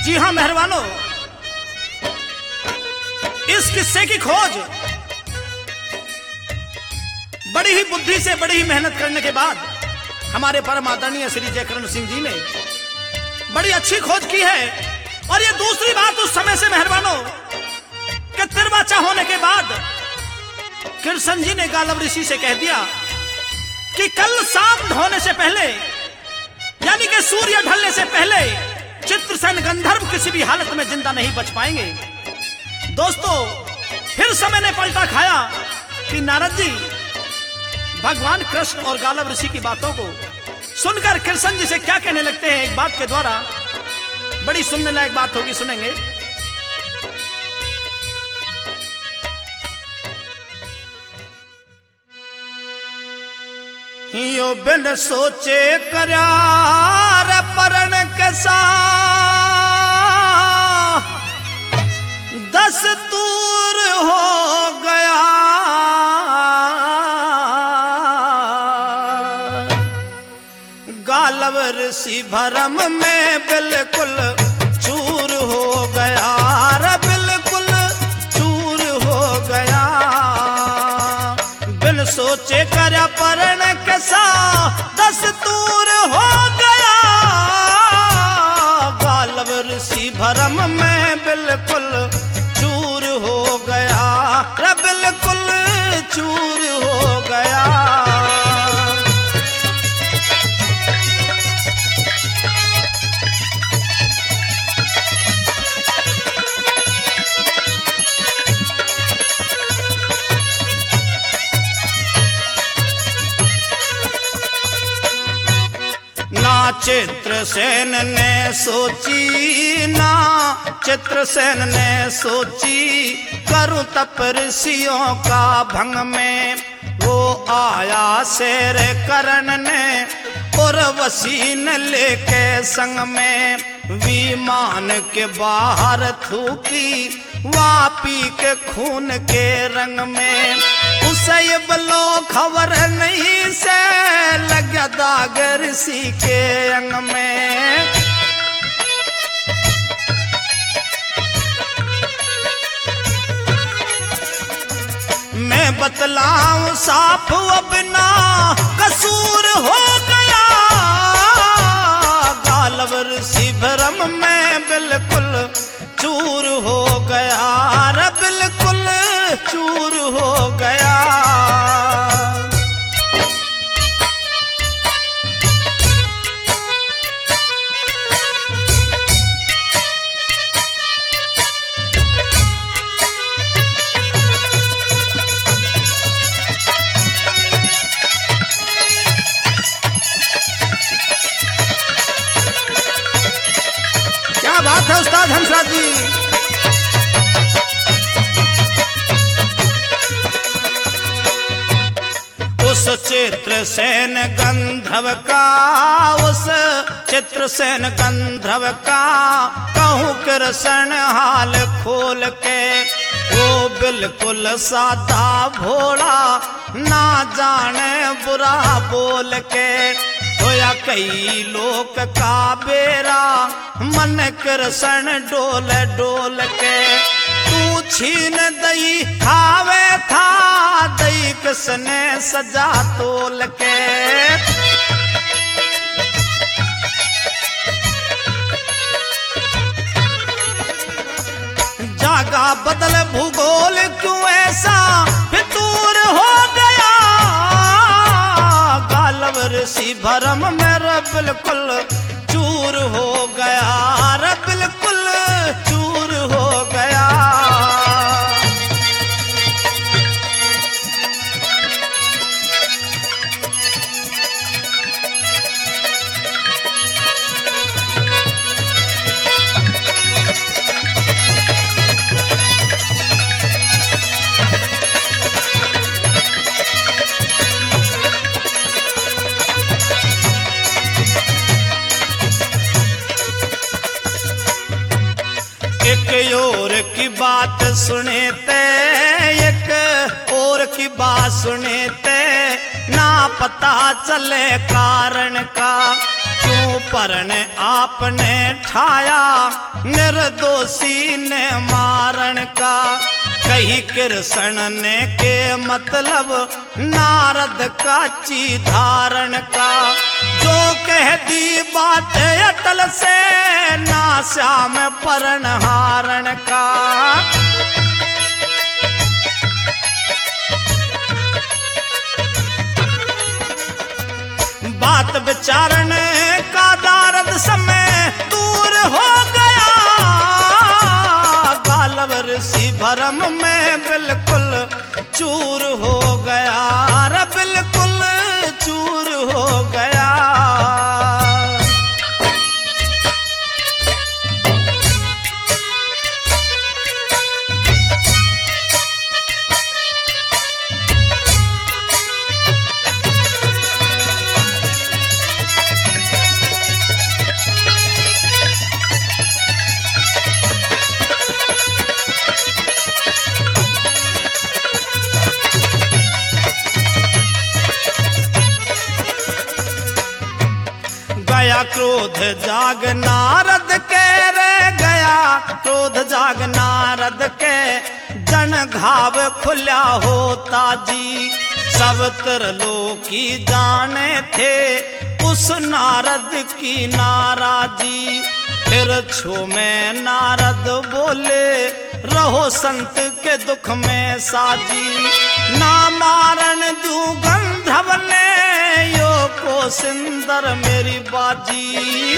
जी हां मेहरबानों, इस किस्से की खोज बड़ी ही बुद्धि से, बड़ी ही मेहनत करने के बाद हमारे परम आदरणीय श्री जयकरण सिंह जी ने बड़ी अच्छी खोज की है। और ये दूसरी बात उस समय से मेहरबानों कि तिरवाचा होने के बाद कृष्ण जी ने गालव ऋषि से कह दिया कि कल शाम ढलने से पहले, यानी कि सूर्य ढलने से पहले चित्रसेन गंधर्व किसी भी हालत में जिंदा नहीं बच पाएंगे। दोस्तों, फिर समय ने पलटा खाया कि नारद जी भगवान कृष्ण और गालव ऋषि की बातों को सुनकर कृष्ण जी से क्या कहने लगते हैं एक बात के द्वारा। बड़ी सुनने लायक बात होगी, सुनेंगे। यो बिन सोचे करार परण कसा दस्तूर हो गया। गालव ऋषि भरम में बिल्कुल चूर हो गया, बिल्कुल चूर हो गया। बिन सोचे कर परण कैसा दस्तूर हो गया। गालव ऋषि भरम में बिल्कुल चूर हो गया, बिल्कुल चूर हो गया। ना चित्रसेन ने सोची, ना चित्रसेन ने सोची करूं तप ऋषियों का भंग में। वो आया शेर करण ने उर्वशी ने लेके संग में। विमान के बाहर थूकी वापी के खून के रंग में। उसे ये बलो खबर नहीं से लगा दाग ऋषि के अंग में। मैं बतलाऊं साफ अब ना कसूर हो गया। गालव ऋषि भरम में बिल्कुल चूर हो गया, बिल्कुल चूर हो गया। क्या बात है उस्ताद हंसराज जी। उस चित्रसेन गंधर्व का, उस चित्रसेन गंधर्व का कहूँ कृष्ण हाल खोल के। वो बिल्कुल सादा भोला ना जाने बुरा बोल के। होया कई लोक का बेरा मन कृष्ण डोल डोल के। तू छीन दई खावे था दई किसने सजा तोल के। जागा बदल भूगोल क्यों ऐसा फितूर हो गया। गालव ऋषि भरम मेरा बिल्कुल चूर हो गया, बिल्कुल चूर हो गया। एक और की बात सुने ते, एक और की बात सुने ते, ना पता चले कारण का। क्यों परण आपने ठाया निर्दोषी ने मारण का। कही कृष्ण ने के मतलब नारद का ची धारण का। जो कह दी बात अटल से ना श्याम परण हारण का। बात विचारण का नारद समय दूर हो गया। गालव ऋषि भरम में बिल्कुल चूर हो गया रे, बिल्कुल चूर हो गया। गया क्रोध जाग नारद के रे, गया क्रोध जाग नारद के। जन घाव खुल्या होता जी, सब त्रिलोकी जाने थे उस नारद की नाराजी। फिर छो में नारद बोले रहो संत के दुख में साजी। ना मारन दू गंधर्व ने यो को सिंदर मेरी बाजी।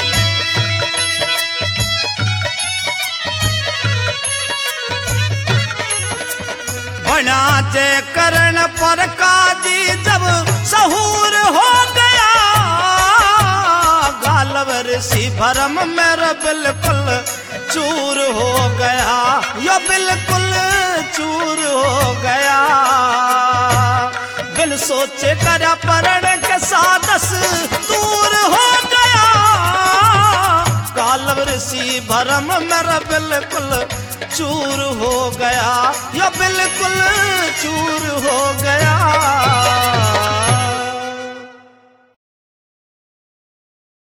बना जय करण पर काजी जब सहूर हो गया। गालव ऋषि भरम मेरा बिल्कुल चूर हो गया, यो बिल्कुल चूर हो गया। बिन सोचे करा परण के सादस दूर हो गया। गालव ऋषि भरम मेरा बिल्कुल चूर हो गया, यो बिल्कुल चूर हो गया।